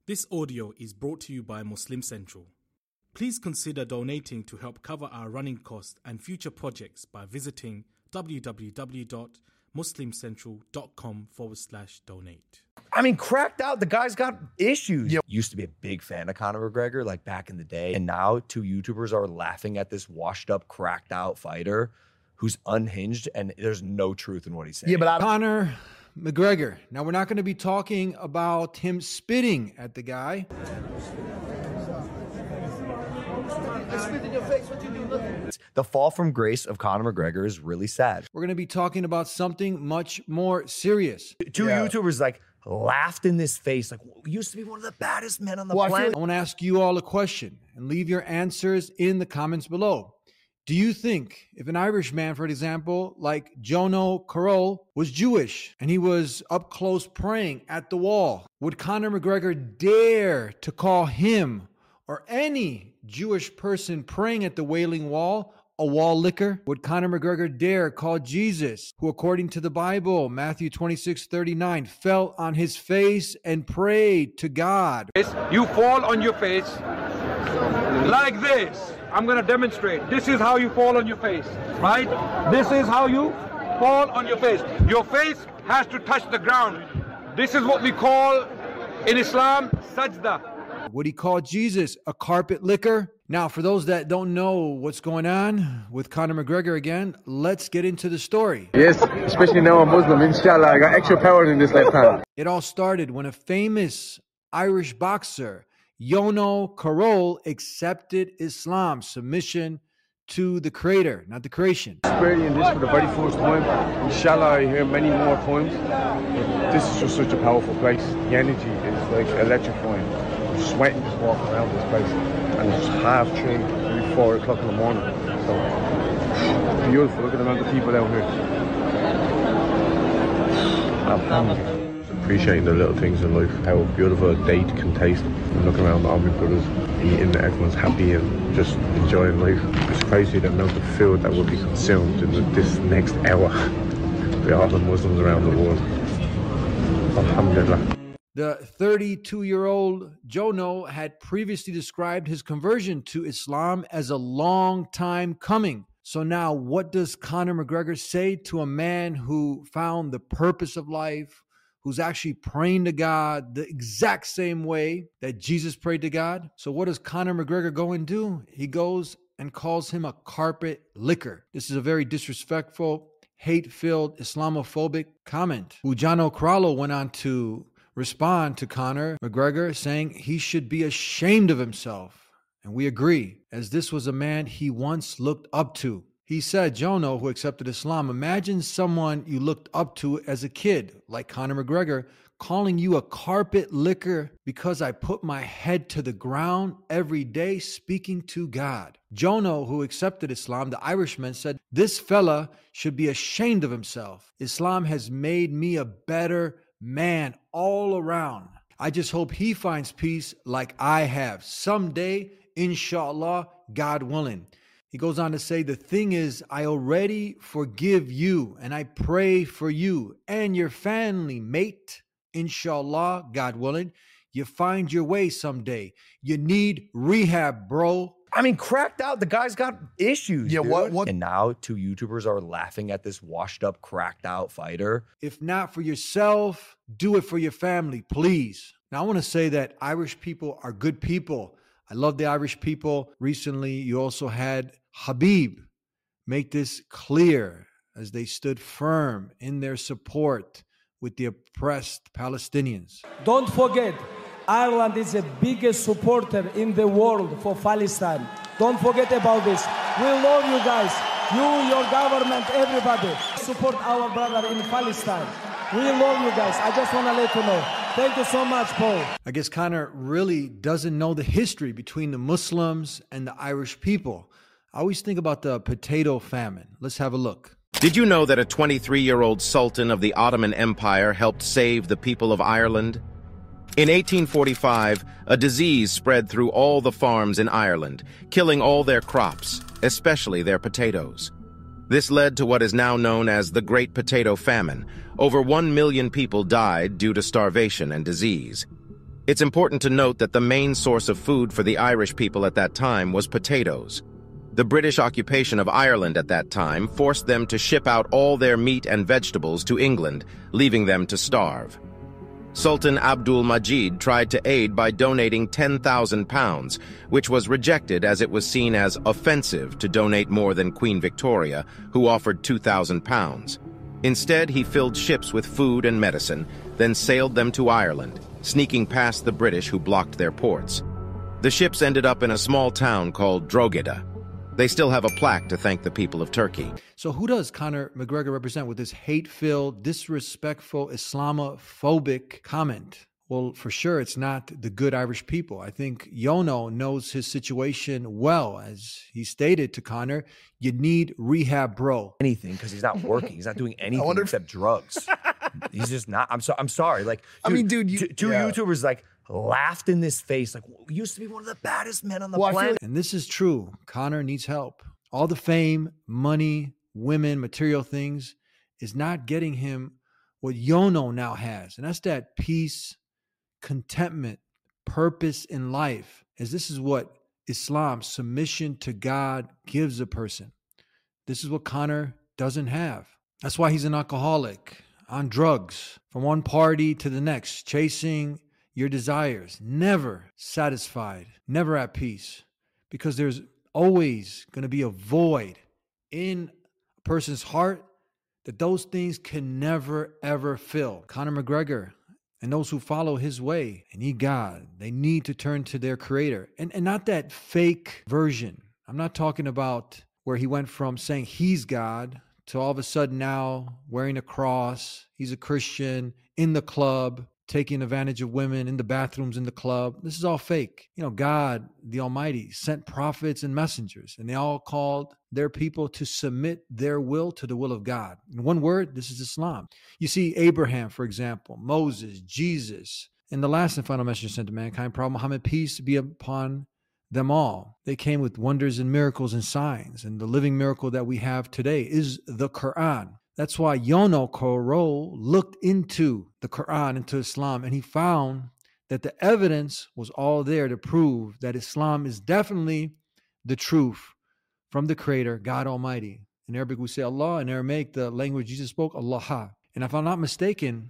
This audio is brought to you by Muslim Central. Please consider donating to help cover our running costs and future projects by visiting www.muslimcentral.com/donate. I mean, cracked out. The guy's got issues. Used to be a big fan of Conor McGregor, like back in the day. And now two YouTubers are laughing at this washed up, cracked out fighter who's unhinged and there's no truth in what he's saying. Yeah, but Conor McGregor. Now, we're not going to be talking about him spitting at the guy. The fall from grace of Conor McGregor is really sad. We're going to be talking about something much more serious. Two YouTubers like laughed in this face, like used to be one of the baddest men on the planet. I want to ask you all a question and leave your answers in the comments below. Do you think if an Irishman, for example, like Jono Carroll was Jewish and he was up close praying at the wall, would Conor McGregor dare to call him or any Jewish person praying at the Wailing Wall a wall licker? Would Conor McGregor dare call Jesus, who according to the Bible, Matthew 26:39, fell on his face and prayed to God? You fall on your face like this. I'm going to demonstrate. This is how you fall on your face, right? This is how you fall on your face. Your face has to touch the ground. This is what we call in Islam sajda. Would he call Jesus a carpet licker? Now, for those that don't know what's going on with Conor McGregor again, let's get into the story. Yes, especially now I'm Muslim. Inshallah, I got extra power in this lifetime. It all started when a famous Irish boxer, Jono Carroll, accepted Islam, submission to the creator, not the creation. Experiencing this for the very first time. Inshallah, I hear many more times. But this is just such a powerful place. The energy is like electrifying. I'm sweating just walking around this place. And it's 3:30, maybe 4 o'clock in the morning. So, beautiful. Look at the amount of people out here. Alhamdulillah. Appreciating the little things in life, how beautiful a date can taste, and looking around all my brothers eating, everyone's happy and just enjoying life. It's crazy the amount of food that will be consumed in this next hour by all the Muslims around the world. Alhamdulillah. The 32-year-old Jono had previously described his conversion to Islam as a long time coming. So now what does Conor McGregor say to a man who found the purpose of life, who's actually praying to God the exact same way that Jesus prayed to God? So what does Conor McGregor go and do? He goes and calls him a carpet licker. This is a very disrespectful, hate-filled, Islamophobic comment. Jono Carroll went on to respond to Conor McGregor, saying he should be ashamed of himself. And we agree, as this was a man he once looked up to. He said, Jono, who accepted Islam, imagine someone you looked up to as a kid, like Conor McGregor, calling you a carpet licker because I put my head to the ground every day speaking to God. Jono, who accepted Islam, the Irishman, said, this fella should be ashamed of himself. Islam has made me a better man all around. I just hope he finds peace like I have. Someday, inshallah, God willing. He goes on to say, the thing is, I already forgive you and I pray for you and your family, mate. Inshallah, God willing, you find your way someday. You need rehab, bro. I mean, cracked out. The guy's got issues. Yeah, dude. what? And now two YouTubers are laughing at this washed up, cracked out fighter. If not for yourself, do it for your family, please. Now, I want to say that Irish people are good people. I love the Irish people. Recently, you also had Habib make this clear as they stood firm in their support with the oppressed Palestinians. Don't forget, Ireland is the biggest supporter in the world for Palestine. Don't forget about this. We love you guys. You, your government, everybody. Support our brother in Palestine. We love you guys. I just want to let you know. Thank you so much, Paul. I guess Conor really doesn't know the history between the Muslims and the Irish people. I always think about the potato famine. Let's have a look. Did you know that a 23-year-old sultan of the Ottoman Empire helped save the people of Ireland? In 1845, a disease spread through all the farms in Ireland, killing all their crops, especially their potatoes. This led to what is now known as the Great Potato Famine. Over 1 million people died due to starvation and disease. It's important to note that the main source of food for the Irish people at that time was potatoes. The British occupation of Ireland at that time forced them to ship out all their meat and vegetables to England, leaving them to starve. Sultan Abdul Majid tried to aid by donating £10,000, which was rejected as it was seen as offensive to donate more than Queen Victoria, who offered £2,000. Instead, he filled ships with food and medicine, then sailed them to Ireland, sneaking past the British who blocked their ports. The ships ended up in a small town called Drogheda. They still have a plaque to thank the people of Turkey. So who does Conor McGregor represent with this hate-filled, disrespectful, Islamophobic comment? Well, for sure, it's not the good Irish people. I think Yono knows his situation well. As he stated to Conor, you need rehab, bro. Anything, because he's not working. He's not doing anything except drugs. He's just not. I'm sorry. Like, dude, two YouTubers like laughed in this face. Like, well, used to be one of the baddest men on the planet. And this is true. Conor needs help. All the fame, money, women, material things is not getting him what Yono now has. And that's that peace, contentment, purpose in life. As this is what Islam, submission to God, gives a person. This is what Conor doesn't have. That's why he's an alcoholic, on drugs, from one party to the next, chasing your desires, never satisfied, never at peace, because there's always going to be a void in a person's heart that those things can never, ever fill. Conor McGregor and those who follow his way, they need God. They need to turn to their creator. And not that fake version. I'm not talking about where he went from saying he's God to all of a sudden now wearing a cross. He's a Christian in the club, taking advantage of women in the bathrooms in the club. This is all fake. You know, God, the Almighty, sent prophets and messengers, and they all called their people to submit their will to the will of God. In one word, this is Islam. You see Abraham, for example, Moses, Jesus, and the last and final message sent to mankind, Prophet Muhammad, peace be upon them all. They came with wonders and miracles and signs, and the living miracle that we have today is the Quran. That's why Yono Koro looked into the Quran, into Islam, and he found that the evidence was all there to prove that Islam is definitely the truth from the Creator, God Almighty. In Arabic, we say Allah. In Aramaic, the language Jesus spoke, Allah. And if I'm not mistaken,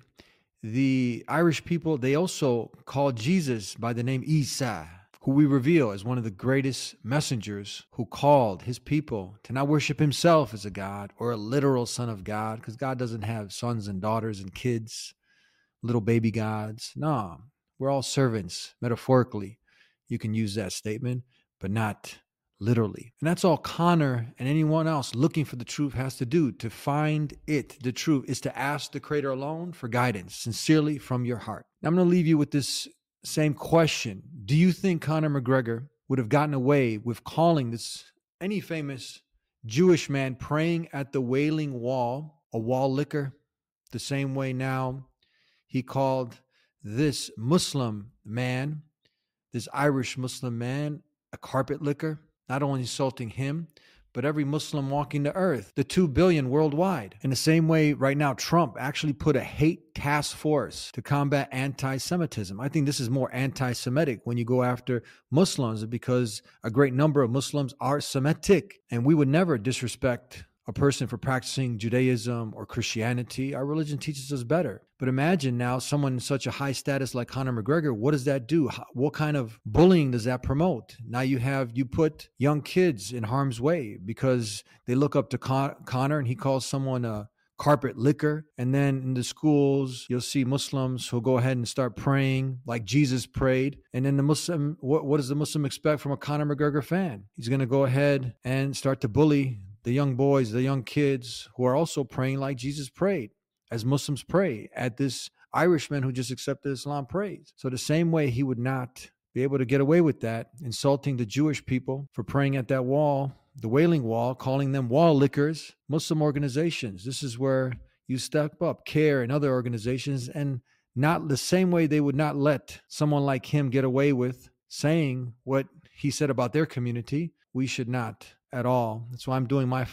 the Irish people, they also called Jesus by the name Isa, who we reveal as one of the greatest messengers who called his people to not worship himself as a God or a literal son of God, because God doesn't have sons and daughters and kids, little baby gods. No, we're all servants, metaphorically. You can use that statement, but not literally. And that's all Conor and anyone else looking for the truth has to do. To find it, the truth, is to ask the Creator alone for guidance, sincerely from your heart. Now, I'm going to leave you with this same question. Do you think Conor McGregor would have gotten away with calling this any famous Jewish man praying at the Wailing Wall a wall licker, the same way now he called this Muslim man, this Irish Muslim man, a carpet licker, not only insulting him, but every Muslim walking the earth, the 2 billion worldwide. In the same way, right now, Trump actually put a hate task force to combat anti-Semitism. I think this is more anti-Semitic when you go after Muslims, because a great number of Muslims are Semitic, and we would never disrespect a person for practicing Judaism or Christianity. Our religion teaches us better. But imagine now someone in such a high status like Conor McGregor, what does that do? What kind of bullying does that promote? Now you put young kids in harm's way because they look up to Conor and he calls someone a carpet licker. And then in the schools, you'll see Muslims who'll go ahead and start praying like Jesus prayed. And then the Muslim, what does the Muslim expect from a Conor McGregor fan? He's going to go ahead and start to bully the young boys, the young kids who are also praying like Jesus prayed, as Muslims pray, at this Irishman who just accepted Islam prays. So the same way he would not be able to get away with that, insulting the Jewish people for praying at that wall, the Wailing Wall, calling them wall lickers, Muslim organizations. This is where you step up, CARE and other organizations, and not the same way they would not let someone like him get away with saying what he said about their community. We should not at all. That's why I'm doing my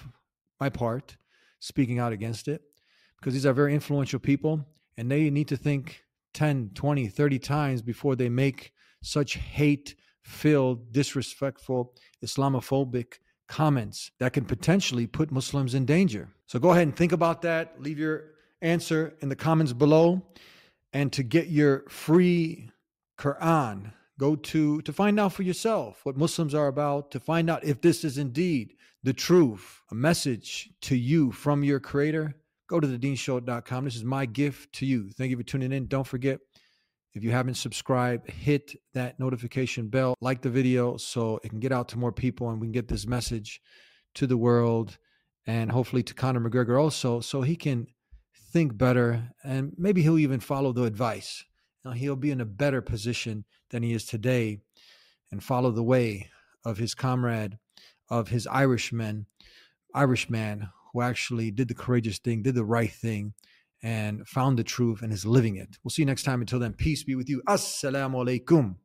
part, speaking out against it, because these are very influential people and they need to think 10, 20, 30 times before they make such hate-filled, disrespectful, Islamophobic comments that can potentially put Muslims in danger. So go ahead and think about that. Leave your answer in the comments below. And to get your free Quran, go to find out for yourself what Muslims are about, to find out if this is indeed the truth, a message to you from your creator. Go to thedeanshow.com. This is my gift to you. Thank you for tuning in. Don't forget, if you haven't subscribed, hit that notification bell, like the video so it can get out to more people and we can get this message to the world and hopefully to Conor McGregor also, so he can think better and maybe he'll even follow the advice. Now, he'll be in a better position than he is today and follow the way of his comrade, of his Irishman who actually did the courageous thing, did the right thing, and found the truth and is living it. We'll see you next time. Until then, peace be with you. Assalamu alaikum.